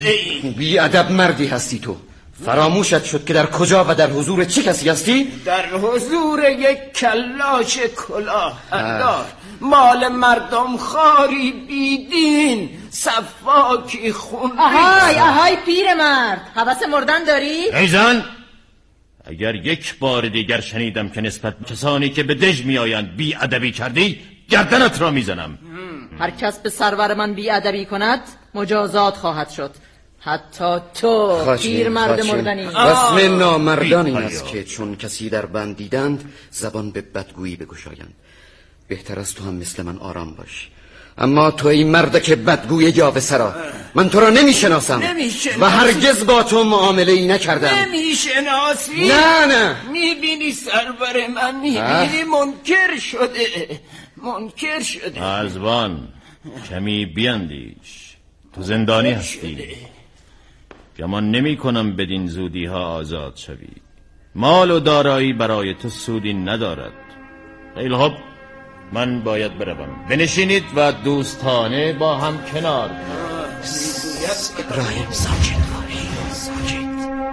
بی ادب مردی هستی تو. فراموشت شد که در کجا و در حضور چه کسی هستی؟ در حضور یک کلاش کلاهدار، مال مردم خاری بیدین، صفاکی خون. آهای پیرمرد، هوس مردن داری؟ ای زن، اگر یک بار دیگر شنیدم که نسبت به کسانی که به دژ میآیند بی ادبی کردی، گردنت را میزنم. هر کس به سرور من بی ادبی کند مجازات خواهد شد، حتی تو پیرمرد مردنی. رسم نامردان این است که چون کسی در بند دیدند زبان به بدگویی بگشایند. بهتر است تو هم مثل من آرام باشی. اما تو این مرد که بدگوی یاوه سرا، من تو را نمیشناسم و هرگز با تو معامله ای نکردم. نمیشناسی؟ نه میبینی سرور من، میبینی منکر شده. ازوان کمی بیندیش، تو زندانی هستی. گمان نمی کنم بدین زودی ها آزاد شوی. مال و دارایی برای تو سودی ندارد. خیلی خوب، من باید بروم. بنشینید و دوستانه با هم کنار. ابراهیم ساکت باش، ساکت.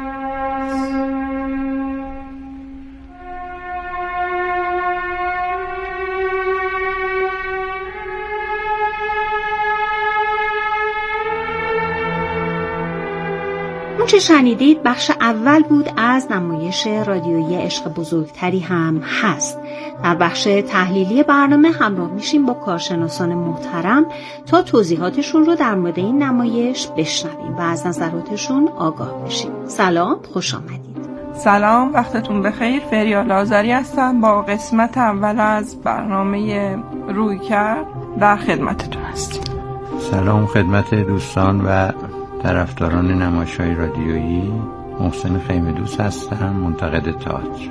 چه شنیدید بخش اول بود از نمایش رادیویی عشق بزرگتری هم هست. در بخش تحلیلی برنامه همراه میشیم با کارشناسان محترم تا توضیحاتشون رو در مورد این نمایش بشنویم و از نظراتشون آگاه بشیم. سلام، خوش آمدید. سلام، وقتتون بخیر. فریال آذری هستم، با قسمت اول از برنامه رویکرد در خدمتتون هستیم. سلام خدمت دوستان و طرفداران نمایش‌های رادیویی. محسن خیمه‌دوست هستم، منتقد تئاتر.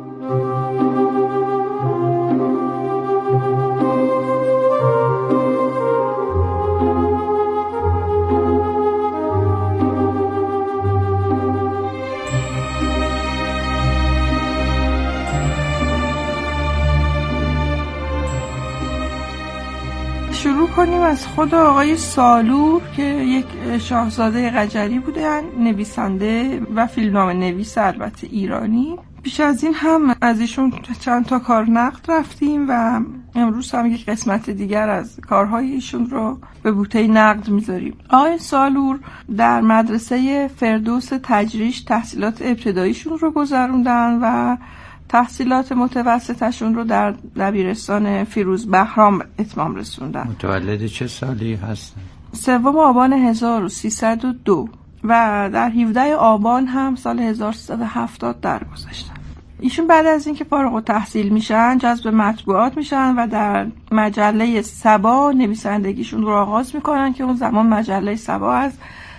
شروع کنیم از خود آقای سالور که یک شاهزاده قجری بودن، نویسنده و فیلمنامه نویس البته ایرانی. پیش از این هم از ایشون چند تا کار نقد رفتیم و امروز هم یک قسمت دیگر از کارهای ایشون رو به بوته نقد میذاریم. آقای سالور در مدرسه فردوس تجریش تحصیلات ابتداییشون رو گذروندن و تحصیلات متوسطشون رو در دبیرستان فیروز بهرام اتمام رسوندن. متولد چه سالی هستن؟ 3 آبان 1302 و در 17 آبان هم سال 1370 درگذشتن. ایشون بعد از اینکه فارغ التحصیل میشن جذب مطبوعات میشن و در مجله سبا نویسندگیشون رو آغاز میکنن که اون زمان مجله سبا از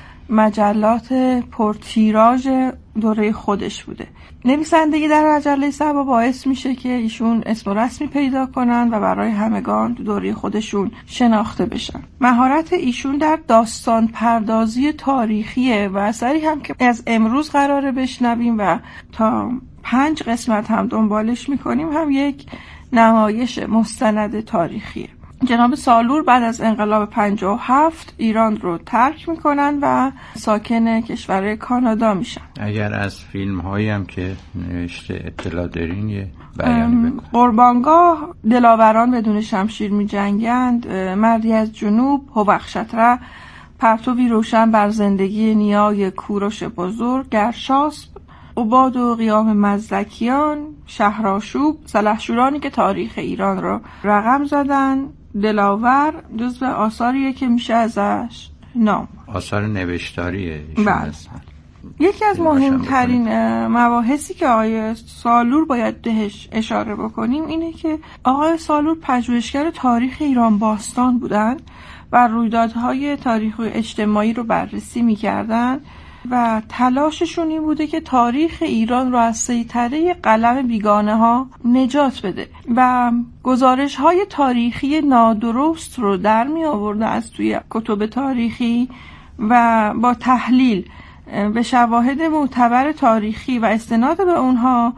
مجلات پرتیراژ دوره خودش بوده. نویسندگی در مجله سبا باعث میشه که ایشون اسم و رسمی پیدا کنن و برای همگان دوره خودشون شناخته بشن. مهارت ایشون در داستان پردازی تاریخیه و اثری هم که از امروز قراره بشنویم و تا 5 قسمت هم دنبالش میکنیم هم یک نمایش مستند تاریخیه. جناب سالور بعد از انقلاب 57 ایران رو ترک میکنن و ساکن کشور کانادا میشن. اگر از فیلم هایی هم که نوشته اطلاع دارین یه بیانی بکن. قربانگاه، دلاوران بدون شمشیر میجنگند، مردی از جنوب، هوخشتره، پرتوی روشن بر زندگی نیای کوروش بزرگ، گرشاسب، عباد و قیام مزدکیان، شهرآشوب، سلحشورانی که تاریخ ایران رو رقم زدن. دلاور جزو آثاریه که میشه ازش نام. آثار نوشتاریه. بله. یکی از مهمترین مباحثی که آقای سالور باید بهش اشاره بکنیم اینه که آقای سالور پژوهشگر تاریخ ایران باستان بودن و رویدادهای تاریخی و اجتماعی رو بررسی میکردن و تلاششون این بوده که تاریخ ایران رو از سیطره قلم بیگانه ها نجات بده و گزارش های تاریخی نادرست رو در می آورده از توی کتب تاریخی و با تحلیل به شواهد معتبر تاریخی و استناد به اونها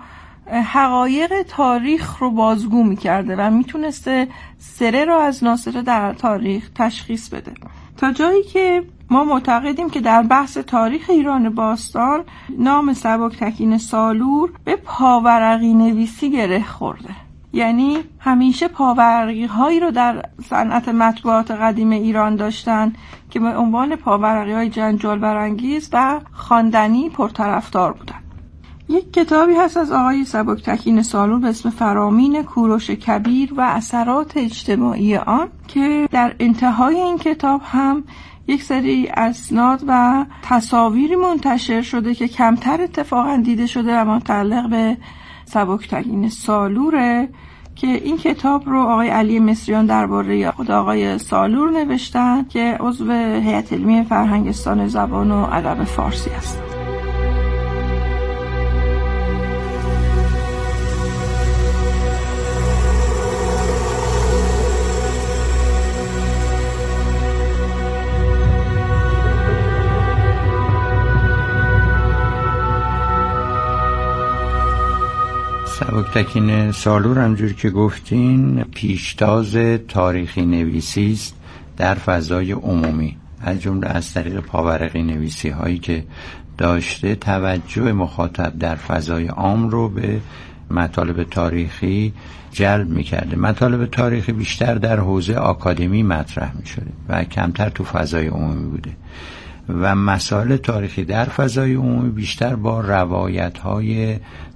حقایق تاریخ رو بازگو می کرده و می تونسته سره رو از ناصره در تاریخ تشخیص بده، تا جایی که ما معتقدیم که در بحث تاریخ ایران باستان نام سبکتکین سالور به پاورقی نویسی گره خورده. یعنی همیشه پاورقی هایی رو در صنعت مطبوعات قدیم ایران داشتن که به عنوان پاورقی های جنجال برانگیز و خواندنی پرطرفدار بودن. یک کتابی هست از آقای سبکتکین سالور به اسم فرامین کوروش کبیر و اثرات اجتماعی آن که در انتهای این کتاب هم یک سری اسناد و تصاویری منتشر شده که کمتر اتفاقا دیده شده و متعلق به سبکتکین سالوره که این کتاب رو آقای علی مصریان درباره خود آقای سالور نوشتن که عضو هیئت علمی فرهنگستان زبان و ادب فارسی است. سبکتکین سالور همجور که گفتین پیشتاز تاریخی نویسی است در فضای عمومی، از جمله از طریق پاورقی نویسی هایی که داشته توجه مخاطب در فضای عام رو به مطالب تاریخی جلب می‌کرده. مطالب تاریخی بیشتر در حوزه آکادمی مطرح می‌شده و کمتر تو فضای عمومی بوده و مسائل تاریخی در فضای عمومی بیشتر با روایت‌های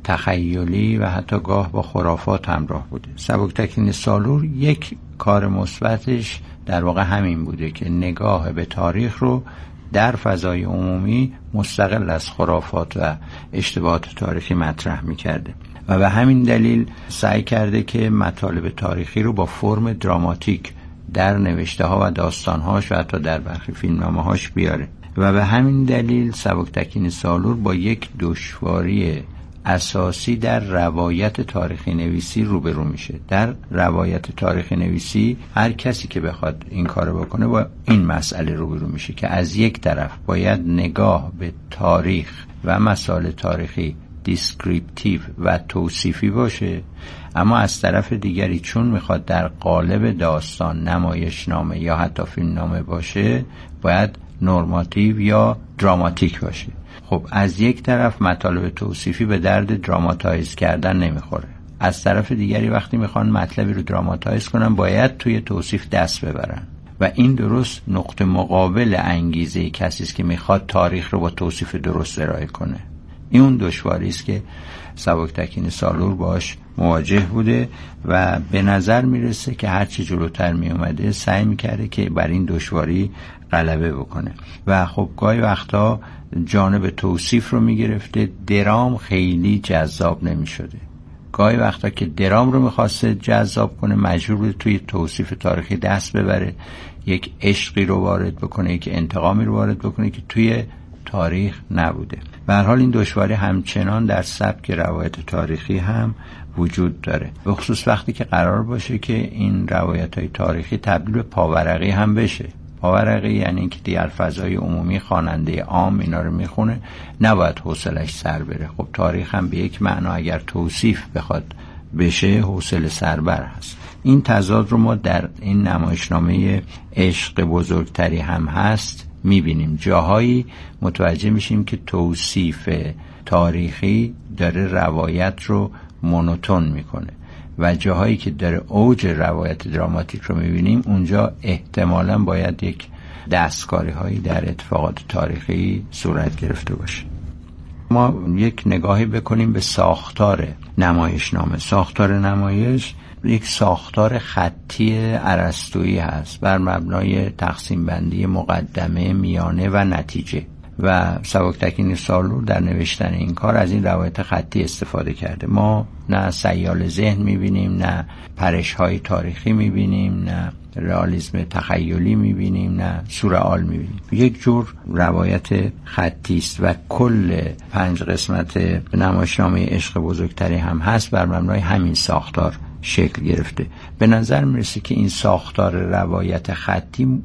تخیلی و حتی گاه با خرافات همراه بوده. سبکتکین سالور یک کار مثبتش در واقع همین بوده که نگاه به تاریخ رو در فضای عمومی مستقل از خرافات و اشتباهات تاریخی مطرح می‌کرده و به همین دلیل سعی کرده که مطالب تاریخی رو با فرم دراماتیک در نوشته‌ها و داستان‌هاش و حتی در برخی فیلمنامه‌هاش بیاره و به همین دلیل سبکتکین سالور با یک دشواری اساسی در روایت تاریخی نویسی روبرو میشه. در روایت تاریخی نویسی هر کسی که بخواد این کارو بکنه با این مسئله روبرو میشه که از یک طرف باید نگاه به تاریخ و مسائل تاریخی دیسکریپتیو و توصیفی باشه، اما از طرف دیگری چون میخواد در قالب داستان، نمایشنامه یا حتی فیلمنامه باشه باید نورماتیو یا دراماتیک باشه. خب از یک طرف مطالب توصیفی به درد دراماتایز کردن نمیخوره، از طرف دیگری وقتی میخوان مطلبی رو دراماتایز کنن باید توی توصیف دست ببرن و این درست نقطه مقابل انگیزه کسی است که میخواد تاریخ رو با توصیف درست ارائه کنه. این اون دشواری است که سبکتکین سالور باش مواجه بوده و به نظر میرسه که هرچی جلوتر میومده سعی میکرده که بر این دشواری غلبه بکنه و خب گاهی وقتا جانب توصیف رو میگرفته، درام خیلی جذاب نمیشده. گاهی وقتا که درام رو میخواسته جذاب کنه مجبور بوده توی توصیف تاریخی دست ببره، یک عشقی رو وارد بکنه، یک انتقامی رو وارد بکنه که توی تاریخ نبوده. به هر حال این دشواری همچنان در سبک روایت تاریخی هم وجود داره، به خصوص وقتی که قرار باشه که این روایت‌های تاریخی تبدیل به پاورقی هم بشه. پاورقی یعنی اینکه در فضای عمومی خواننده عام اینا رو میخونه، نباید حوصلش سر بره. خب تاریخ هم به یک معنا اگر توصیف بخواد بشه حوصله سربر هست. این تضاد رو ما در این نمایشنامه عشق بزرگتری هم هست میبینیم. جاهایی متوجه میشیم که توصیف تاریخی داره روایت رو مونوتون میکنه و جاهایی که داره اوج روایت دراماتیک رو میبینیم اونجا احتمالاً باید یک دستکاری هایی در اتفاقات تاریخی صورت گرفته باشه. ما یک نگاهی بکنیم به ساختار نمایشنامه. ساختار نمایش یک ساختار خطی ارسطویی هست بر مبنای تقسیم بندی مقدمه، میانه و نتیجه و سبکتکین سالور در نوشتن این کار از این روایت خطی استفاده کرده. ما نه سیال ذهن میبینیم، نه پرش‌های تاریخی میبینیم، نه رئالیسم تخیلی میبینیم، نه سورئال میبینیم. یک جور روایت خطی است و کل 5 قسمت نمایشنامه عشق بزرگتری هم هست بر مبنای همین ساختار شکل گرفته. به نظر میرسه که این ساختار روایت خطی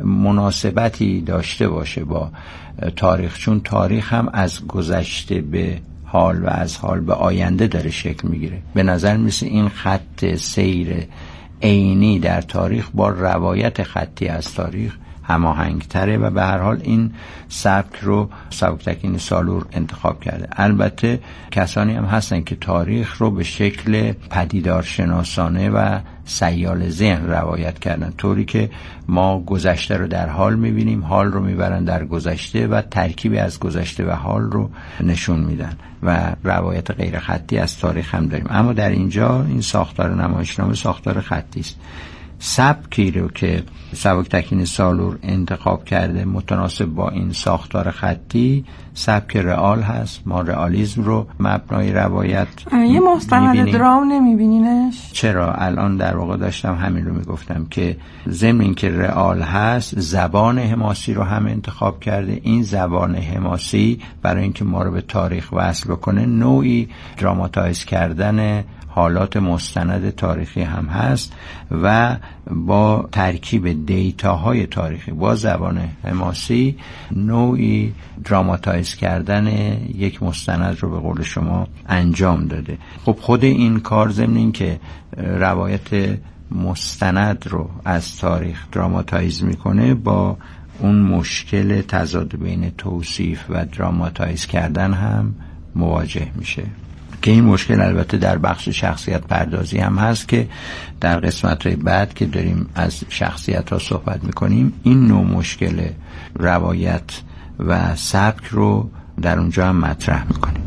مناسبتی داشته باشه با تاریخ، چون تاریخ هم از گذشته به حال و از حال به آینده داره شکل میگیره. به نظر میرسه این خط سیر عینی در تاریخ با روایت خطی از تاریخ هماهنگتره و به هر حال این سبک رو سبکتگین سالور انتخاب کرده. البته کسانی هم هستن که تاریخ رو به شکل پدیدارشناسانه و سیال ذهن روایت کردن، طوری که ما گذشته رو در حال میبینیم، حال رو میبرن در گذشته و ترکیبی از گذشته و حال رو نشون میدن و روایت غیر خطی از تاریخ هم داریم. اما در اینجا این ساختار نمایشنامه ساختار خطی است. سبکی رو که سبکتگین سالور انتخاب کرده متناسب با این ساختار خطی سبک رئال هست. ما رئالیسم رو مبنای روایت یه مستند درام نمیبینینش؟ چرا؟ الان در واقع داشتم همین رو میگفتم که ضمن این که رئال هست زبان حماسی رو هم انتخاب کرده. این زبان حماسی برای اینکه ما رو به تاریخ وصل بکنه نوعی دراماتایز کردن حالات مستند تاریخی هم هست و با ترکیب دیتاهای تاریخی با زبان حماسی نوعی دراماتایز کردن یک مستند رو به قول شما انجام داده. خب خود این کار ضمن این که روایت مستند رو از تاریخ دراماتایز میکنه با اون مشکل تضاد بین توصیف و دراماتایز کردن هم مواجه میشه که این مشکل البته در بخش شخصیت پردازی هم هست که در قسمت‌های بعد که داریم از شخصیت‌ها صحبت می‌کنیم این نوع مشکل روایت و سبک رو در اونجا هم مطرح می‌کنیم.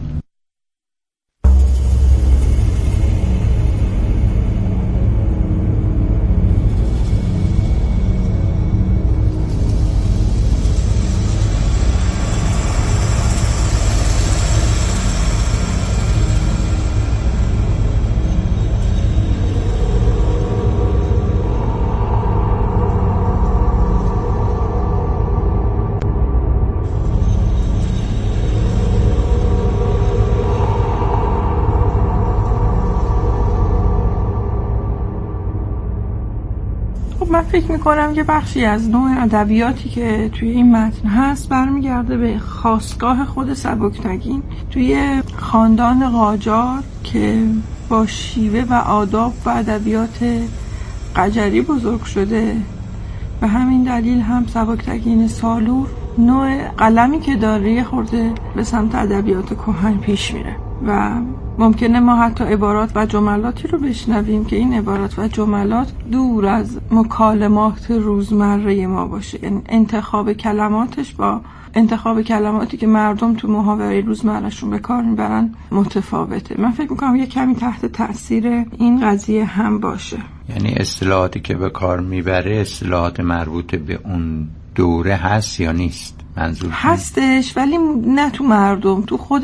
من فکر میکنم که بخشی از نوع ادبیاتی که توی این متن هست برمیگرده به خاستگاه خود سبکتگین توی خاندان قاجار که با شیوه و آداب و ادبیات قجری بزرگ شده. به همین دلیل هم سبکتگین سالور نوع قلمی که داره خورده به سمت ادبیات کهن پیش میره و ممکنه ما حتی عبارات و جملاتی رو بشنویم که این عبارات و جملات دور از مکالمات روزمره ما باشه، یعنی انتخاب کلماتش با انتخاب کلماتی که مردم تو محاوره روزمرهشون به کار میبرن متفاوته. من فکر میکنم یه کمی تحت تأثیر این قضیه هم باشه. یعنی اصطلاحاتی که به کار میبره اصطلاحات مربوط به اون دوره هست یا نیست؟ منظور هستش ولی نه تو مردم، تو خود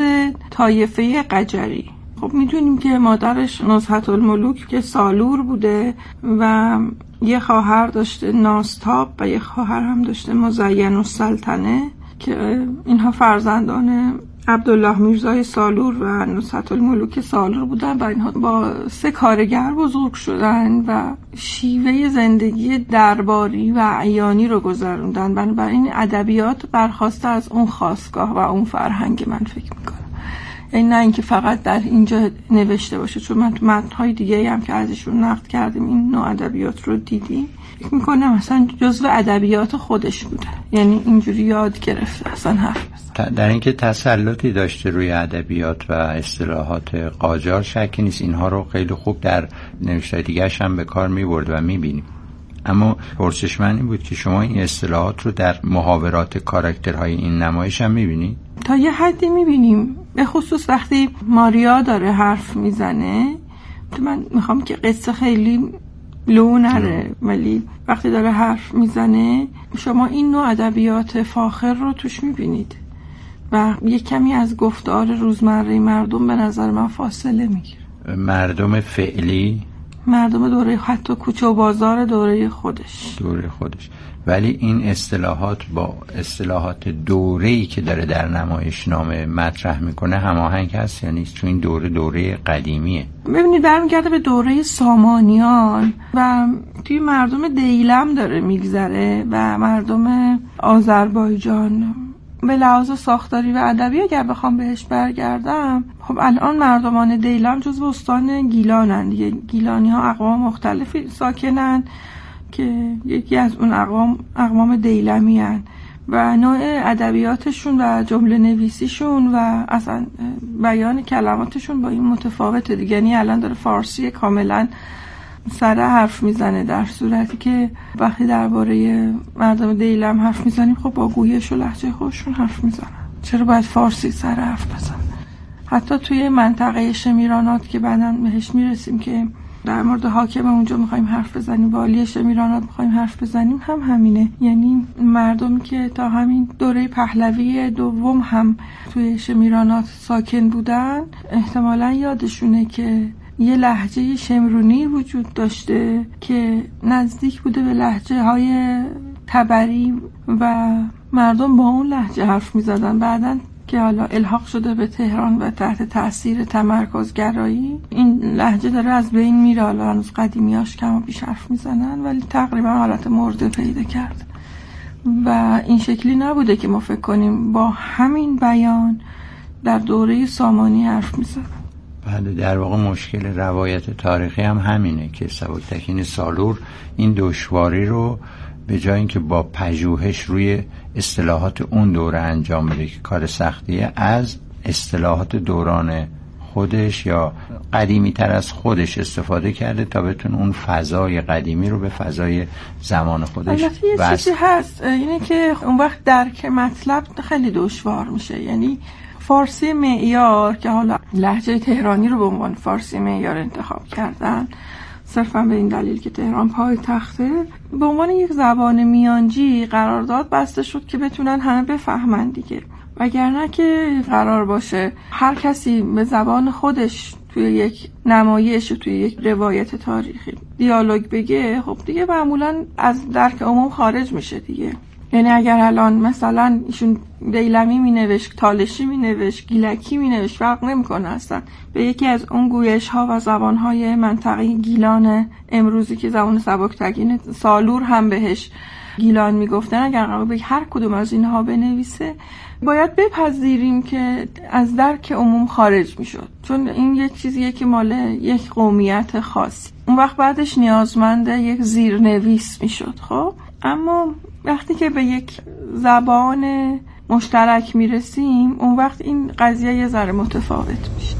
طایفه قجری. خب میدونیم که مادرش نزهت الملوک که سالور بوده و یه خواهر داشته ناستاب و یه خواهر هم داشته مزین السلطنه که اینها فرزندان عبدالله میرزای سالور و نزهت الملوک سالور بودن و اینها با 3 کارگر بزرگ شدن و شیوه زندگی درباری و عیانی رو گذروندن. بنابراین ادبیات برخواسته از اون خاستگاه و اون فرهنگ. من فکر میکنم این نه اینکه فقط در اینجا نوشته باشه، چون من تو متن‌های دیگه‌ای هم که ازشون نقد کردیم این نوع ادبیات رو دیدیم. فکر میکنم مثلا جزو ادبیات خودش بوده، یعنی اینجوری یاد گرفته اصلا حرف بزنه. در اینکه تسلطی داشته روی ادبیات و اصطلاحات قاجار شکی نیست. اینها رو خیلی خوب در نوشته‌های دیگه‌اش هم به کار می‌برد و می‌بینیم. اما پرسش من این بود که شما این اصطلاحات رو در محاورات کاراکترهای این نمایش هم می‌بینید؟ تا یه حدی می‌بینیم، به خصوص وقتی ماریا داره حرف میزنه. من میخوام که قصه خیلی لو نره ولی وقتی داره حرف میزنه شما این نوع ادبیات فاخر رو توش میبینید و یه کمی از گفتار روزمره مردم به نظر من فاصله میگیره. مردم فعلی، مردم دوره حتی کوچه و بازار دوره خودش. ولی این اصطلاحات با اصطلاحات دوره‌ای که داره در نمایشنامه مطرح میکنه هماهنگ هست یا نیست؟ چون این دوره قدیمیه. ببینید برمیگرده به دوره سامانیان و توی مردم دیلم داره میگذره و مردم آذربایجان. به لحاظ ساختاری و ادبی اگر بخوام بهش برگردم، خب الان مردمان دیلم جزو استان گیلانن دیگه. گیلانی ها اقوام مختلفی ساکنن که یکی از اون اقوام دیلمی هن و نوع ادبیاتشون و جمله نویسیشون و اصلا بیان کلماتشون با این متفاوته دیگه. یعنی الان داره فارسی کاملا سره حرف میزنه، در صورتی که وقتی درباره مردم دیلم حرف میزنیم خب با گویش و لهجه خودشون حرف میزنن. چرا باید فارسی سره حرف بزنه؟ حتی توی منطقه شمیرانات که بعداً بهش میرسیم که در مورد حاکم اونجا میخوایم حرف بزنیم، والی شمیرانات میخوایم حرف بزنیم، هم همینه. یعنی مردمی که تا همین دوره پهلوی دوم هم توی شمیرانات ساکن بودن احتمالاً یادشونه که یه لهجه شمرونی وجود داشته که نزدیک بوده به لهجه های تبری و مردم با اون لهجه حرف میزدن. بعداً که حالا الحاق شده به تهران و تحت تاثیر تمرکزگرایی این لهجه داره از بین میره. حالا هنوز قدیمیاش کم و بیش حرف میزنن ولی تقریبا حالت مرده پیدا کرد و این شکلی نبوده که ما فکر کنیم با همین بیان در دوره سامانی حرف میزنن. بله، در واقع مشکل روایت تاریخی هم همینه که سبکتگین سالور این دشواری رو به جای اینکه با پژوهش روی اصطلاحات اون دوره انجام بده که کار سختیه، از اصطلاحات دوران خودش یا قدیمی تر از خودش استفاده کرده تا بتونه اون فضای قدیمی رو به فضای زمان خودش البته یه چیزی هست، اینه که اون وقت درک مطلب خیلی دشوار میشه. یعنی فارسی معیار که حالا لهجه تهرانی رو به عنوان فارسی معیار انتخاب کردن صرفا به این دلیل که تهران پای تخته، به عنوان یک زبان میانجی قرارداد بسته شد که بتونن همه بفهمن دیگه. وگرنه که قرار باشه هر کسی به زبان خودش توی یک نمایش و توی یک روایت تاریخی دیالوگ بگه، خب دیگه معمولا از درک عموم خارج میشه دیگه. یعنی اگر الان مثلا ایشون دیلمی مینوشت، تالشی مینوشت، گیلکی مینوشت، فرق نمیکنه اصلا به یکی از اون گویش ها و زبان های منطقه گیلان امروزی که زبان سبکتگین سالور هم بهش گیلان میگفتن، اگر قرار به هر کدوم از اینها بنویسه باید بپذیریم که از درک عموم خارج میشد، چون این یک چیزیه که مال یک قومیت خاصی. اون وقت بعدش نیازمند یک زیرنویس میشد. خب اما وقتی که به یک زبان مشترک میرسیم اون وقت این قضیه یه ذره متفاوت میشه.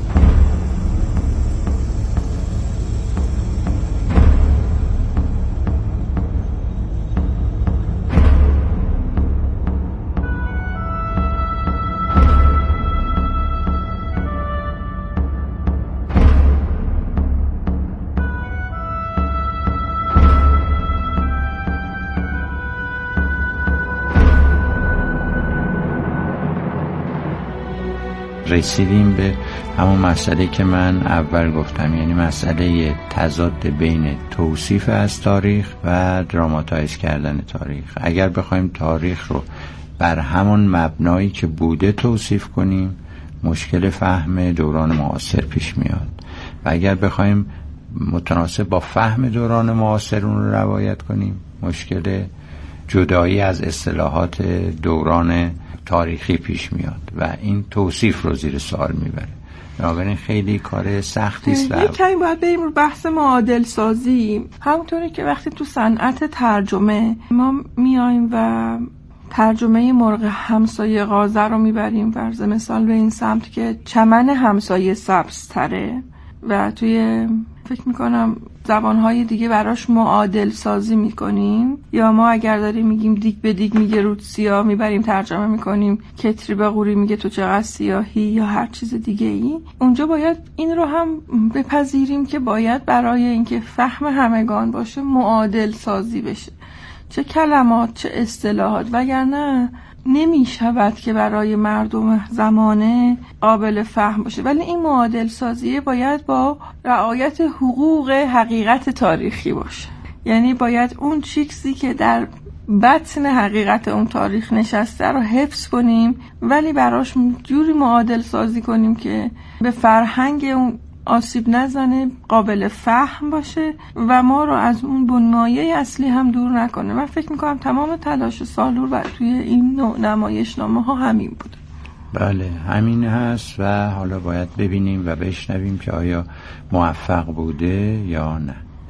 رسیدیم به همون مسئله که من اول گفتم، یعنی مسئله تضاد بین توصیف از تاریخ و دراماتایز کردن تاریخ. اگر بخوایم تاریخ رو بر همون مبنایی که بوده توصیف کنیم مشکل فهم دوران معاصر پیش میاد و اگر بخوایم متناسب با فهم دوران معاصر اون رو روایت کنیم مشکل جدایی از اصطلاحات دوران تاریخی پیش میاد و این توصیف رو زیر سوال میبره. بنابراین خیلی کار سختی است. یک کمی باید بریم رو بحث معادل سازی. همونطوری که وقتی تو صنعت ترجمه ما میایم و ترجمه مرغ همسایه غازه رو میبریم فرض مثال به این سمت که چمن همسایه سبزتره و توی فکر میکنم زبانهای دیگه براش معادل سازی میکنیم، یا ما اگر داریم میگیم دیگ به دیگ میگه رود سیاه میبریم ترجمه میکنیم کتری به قوری میگه تو چقدر سیاهی یا هر چیز دیگه ای. اونجا باید این رو هم بپذیریم که باید برای اینکه فهم همگان باشه معادل سازی بشه، چه کلمات چه اصطلاحات، وگرنه نمی شود که برای مردم زمانه قابل فهم باشه. ولی این معادل سازیه باید با رعایت حقوق حقیقت تاریخی باشه، یعنی باید اون چیزی که در بطن حقیقت اون تاریخ نشسته رو حفظ کنیم ولی براش جوری معادل سازی کنیم که به فرهنگ اون آسیب نزنه، قابل فهم باشه و ما رو از اون بنمایه اصلی هم دور نکنه. من فکر میکنم تمام تلاش سالور و توی این نوع نمایشنامه ها همین بود. بله همین هست و حالا باید ببینیم و بشنویم که آیا موفق بوده یا نه.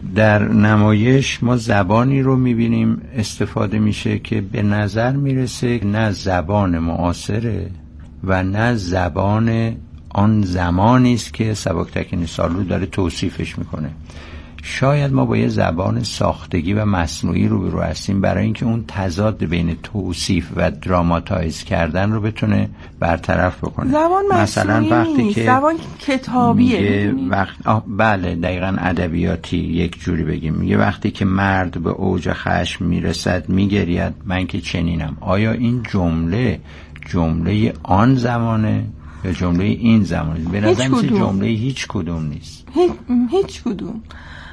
در نمایش ما زبانی رو میبینیم استفاده میشه که به نظر میرسه نه زبان معاصره و نه زبان آن زمانی است که سبکتکین سالو داره توصیفش میکنه. شاید ما با یه زبان ساختگی و مصنوعی روبرو هستیم برای اینکه اون تضاد بین توصیف و دراماتایز کردن رو بتونه برطرف بکنه. زبان مثلا وقتی که زبان کتابیه بله دقیقاً ادبیاتی یک جوری بگیم، میگه وقتی که مرد به اوج خشم میرسد میگرید من که چنینم. آیا این جمله آن زمانه یا جمله این زمانه؟ به نظر میاد جمله هیچ کدوم نیست. هیچ کدوم.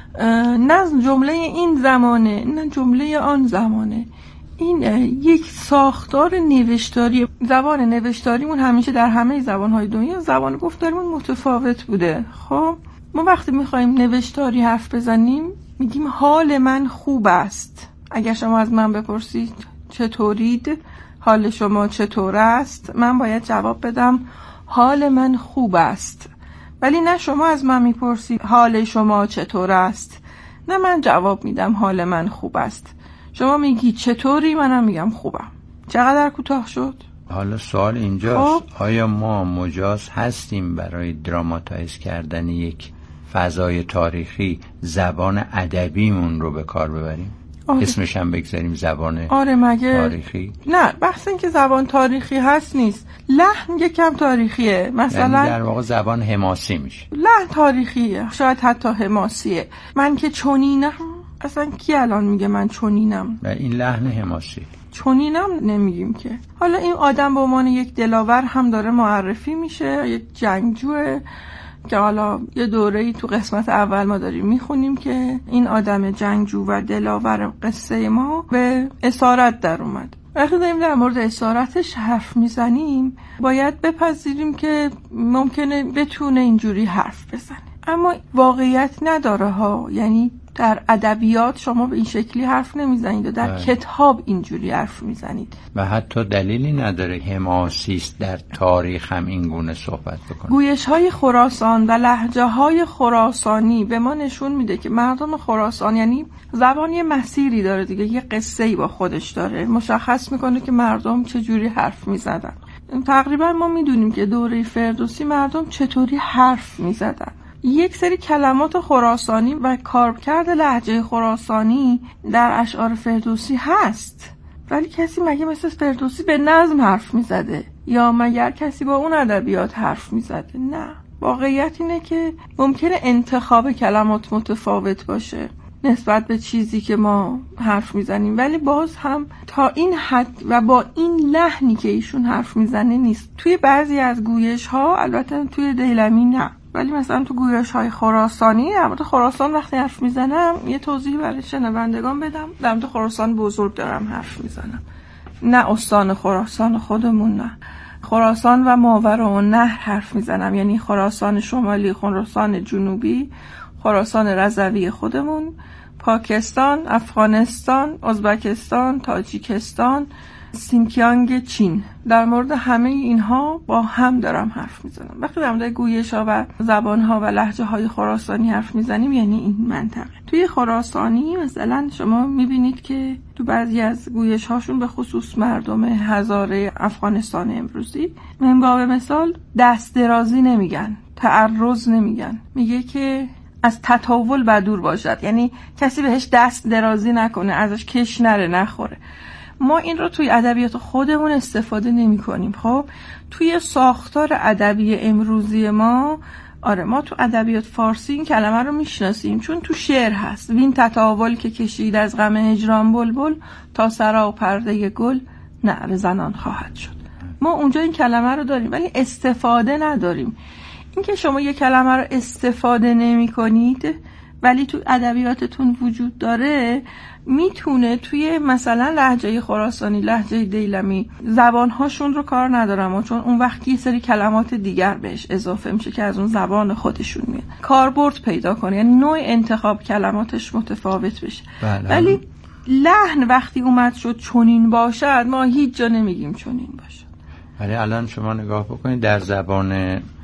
نه جمله این زمانه نه جمله آن زمانه. این یک ساختار نوشتاری. زبان نوشتاریمون همیشه در همه زبان‌های دنیا زبان گفتاریمون متفاوت بوده. خب ما وقتی می‌خوایم نوشتاری حرف بزنیم میگیم حال من خوب است. اگر شما از من بپرسید چطورید، حال شما چطور است، من باید جواب بدم حال من خوب است. ولی نه شما از من میپرسید حال شما چطور است، نه من جواب میدم حال من خوب است. شما میگی چطوری، منم میگم خوبم. چقدر کوتاه شد؟ حالا سوال اینجاست آیا ما مجاز هستیم برای دراماتایز کردن یک فضای تاریخی زبان ادبیمون رو به کار ببریم؟ اسمش هم بگذاریم زبان تاریخی؟ نه، بحث این که زبان تاریخی هست نیست. لحن یکم تاریخیه، مثلا یعنی در واقع زبان حماسی میشه. لحن تاریخیه، شاید حتی حماسیه. من که چنینم، اصلا کی الان میگه من چنینم؟ این لحن حماسی. چنینم نمیگیم که. حالا این آدم به عنوان یک دلاور هم داره معرفی میشه، یک جنگجوه که حالا یه دوره‌ای تو قسمت اول ما داریم میخونیم که این آدم جنگجو و دلاور قصه ما به اسارت در اومد. وقتی داریم در مورد اسارتش حرف میزنیم باید بپذیریم که ممکنه بتونه اینجوری حرف بزنه، اما واقعیت نداره ها. یعنی در ادبیات شما به این شکلی حرف نمیزنید و در کتاب اینجوری حرف میزنید و حتی دلیلی نداره حماسیست در تاریخ هم این گونه صحبت بکنه. گویش‌های خراسان و لهجه‌های خراسانی به ما نشون میده که مردم خراسان، یعنی زبان یه مسیری داره دیگه، یه قصه‌ای با خودش داره، مشخص میکنه که مردم چجوری حرف میزدن. تقریبا ما میدونیم که دوره فردوسی مردم چطوری حرف میزدن. یک سری کلمات خراسانی و کارکرد لهجه خراسانی در اشعار فردوسی هست، ولی کسی مگه مثل فردوسی به نظم حرف میزده یا مگر کسی با اون ادبیات حرف میزده؟ نه. واقعیت اینه که ممکنه انتخاب کلمات متفاوت باشه نسبت به چیزی که ما حرف میزنیم، ولی باز هم تا این حد و با این لحنی که ایشون حرف میزنه نیست. توی بعضی از گویش ها، البته توی دیلمی نه، ولی مثلا تو گویش های خراسانی، در مورد خراسان وقتی حرف میزنم یه توضیح برای شنوندگان بدم. در مورد خراسان بزرگ دارم حرف میزنم، نه استان خراسان خودمون، نه خراسان و ماوراءالنهر حرف میزنم، یعنی خراسان شمالی، خراسان جنوبی، خراسان رضوی خودمون، پاکستان، افغانستان، ازبکستان، تاجیکستان، سینکیانگ چین. در مورد همه اینها با هم دارم حرف میزنم. وقتی در مورد گویش ها و زبان ها و لهجه های خراسانی حرف میزنیم یعنی این منطقه. توی خراسانی مثلا شما میبینید که تو بعضی از گویش هاشون، به خصوص مردم هزاره افغانستان امروزی، من به مثال دست درازی نمیگن، تعرض نمیگن، میگه که از تطاول بدور باشد، یعنی کسی بهش دست درازی نکنه، ازش کش نره، نخوره. ما این رو توی ادبیات خودمون استفاده نمی کنیم. خب توی ساختار ادبی امروزی ما، ما تو ادبیات فارسی این کلمه رو میشناسیم چون تو شعر هست. وین تطاول که کشید از غم هجران بلبل، تا سرا و پرده گل نعره زنان خواهد شد. ما اونجا این کلمه رو داریم ولی استفاده نداریم. این که شما یک کلمه رو استفاده نمی کنید ولی تو ادبیاتتون وجود داره، میتونه توی مثلا لهجه خراسانی، لهجه دیلمی، زبانهاشون رو کار ندارم چون اون وقت یه سری کلمات دیگر بهش اضافه میشه که از اون زبان خودشون میاد، کاربرد پیدا کنه، یعنی نوع انتخاب کلماتش متفاوت بشه. ولی لحن وقتی اومد شد چنین باشد، ما هیچ جا نمیگیم چنین باشد. ولی الان شما نگاه بکنید در زبان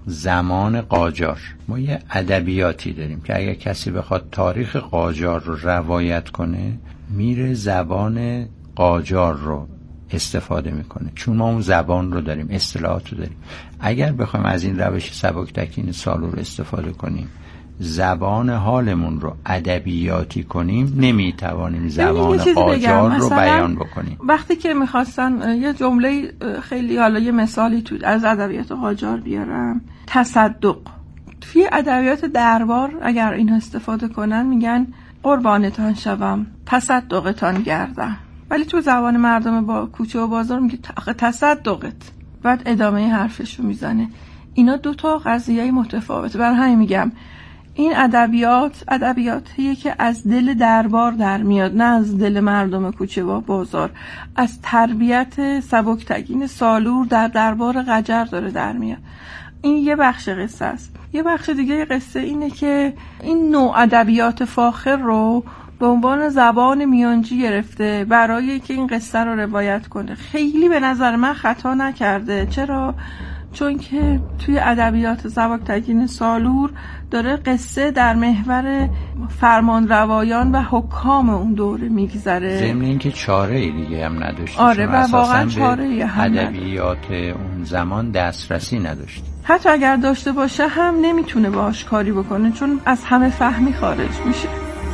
زمان قاجار. ما یه ادبیاتی داریم که اگر کسی بخواد تاریخ قاجار رو روایت کنه میره زبان قاجار رو استفاده میکنه، چون ما اون زبان رو داریم، اصطلاحات رو داریم. اگر بخوایم از این روش سبکتکین سالور استفاده کنیم، زبان حالمون رو ادبیاتی کنیم، نمیتوانیم زبان قاجار رو بیان بکنیم. وقتی که میخواستن یه جمله خیلی، حالا یه مثالی تو از ادبیات قاجار بیارم، تصدق. توی ادبیات دربار اگر این استفاده کنن میگن قربانتان شوم، تصدقتان گردم. ولی تو زبان مردم با کوچه و بازار میگه تصدقت، بعد ادامه حرفشو میزنه. اینا دو تا قضیه متفاوته. برای همین میگم این ادبیاتیه که از دل دربار در میاد، نه از دل مردم کوچه و بازار. از تربیت سبکتگین سالور در دربار قجر داره در میاد. این یه بخش قصه است. یه بخش دیگه قصه اینه که این نوع ادبیات فاخر رو به عنوان زبان میانجی گرفته برای که این قصه رو روایت کنه. خیلی به نظر من خطا نکرده. چرا؟ چون که توی ادبیات سبکتگین سالور داره قصه در محور فرمان روایان و حکام اون دوره میگذره. ضمن این که چاره دیگه هم نداشت. آره و واقعا چاره هم ادبیات اون زمان دسترسی نداشت. حتی اگر داشته باشه هم نمیتونه باهاش کاری بکنه، چون از همه فهمی خارج میشه.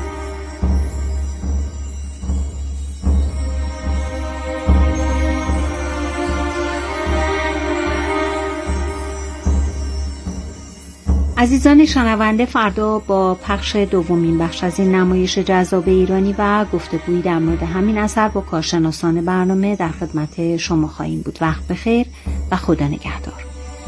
عزیزان شنونده، فردا با پخش دومین بخش از این نمایش جذاب ایرانی و گفتگویی در مورد همین اثر با کارشناسان برنامه در خدمت شما خواهیم بود. وقت بخیر و خدا نگهدار.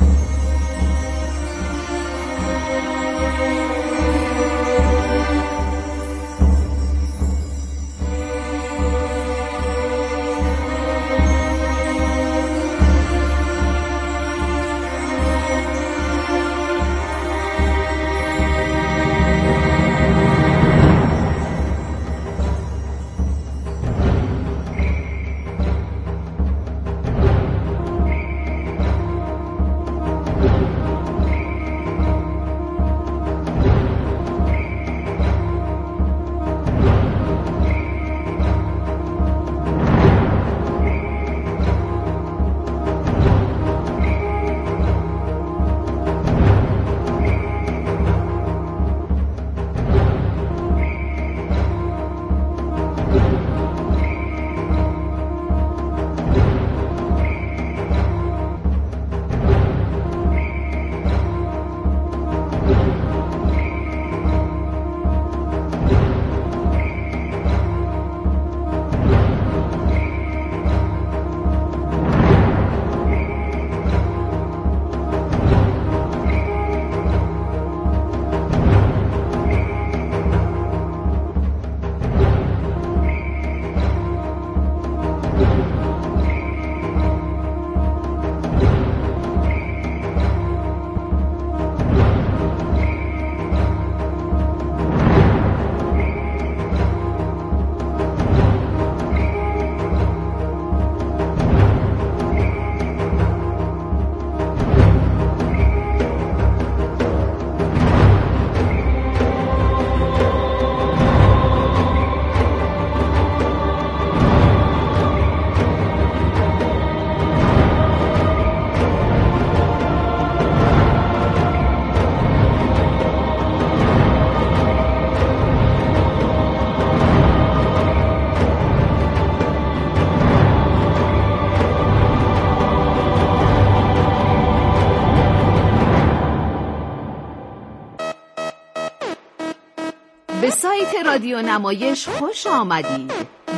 به سایت رادیو نمایش خوش آمدید.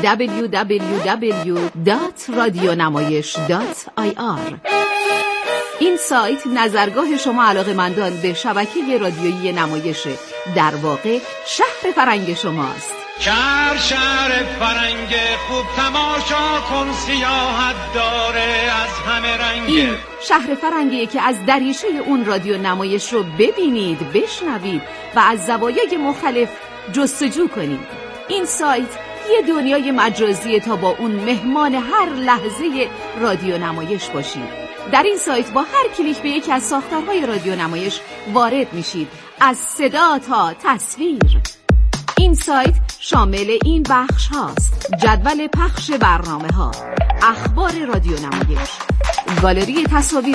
www.radionamayish.ir. این سایت نظرگاه شما علاقه‌مندان به شبکه رادیویی نمایش، در واقع شهر فرنگ شماست. شهر فرنگ خوب تماشا کن، سیاحت داره از همه رنگ. این شهر فرنگیه که از دریچه اون رادیو نمایش رو ببینید، بشنوید و از زوایای مختلف جستجو کنید. این سایت یه دنیای مجازیه تا با اون مهمان هر لحظه رادیو نمایش باشید. در این سایت با هر کلیک به یکی از ساختارهای رادیو نمایش وارد میشید، از صدا تا تصویر. این سایت شامل این بخش هاست: جدول پخش برنامه ها، اخبار رادیو نمایش، گالری تصاویر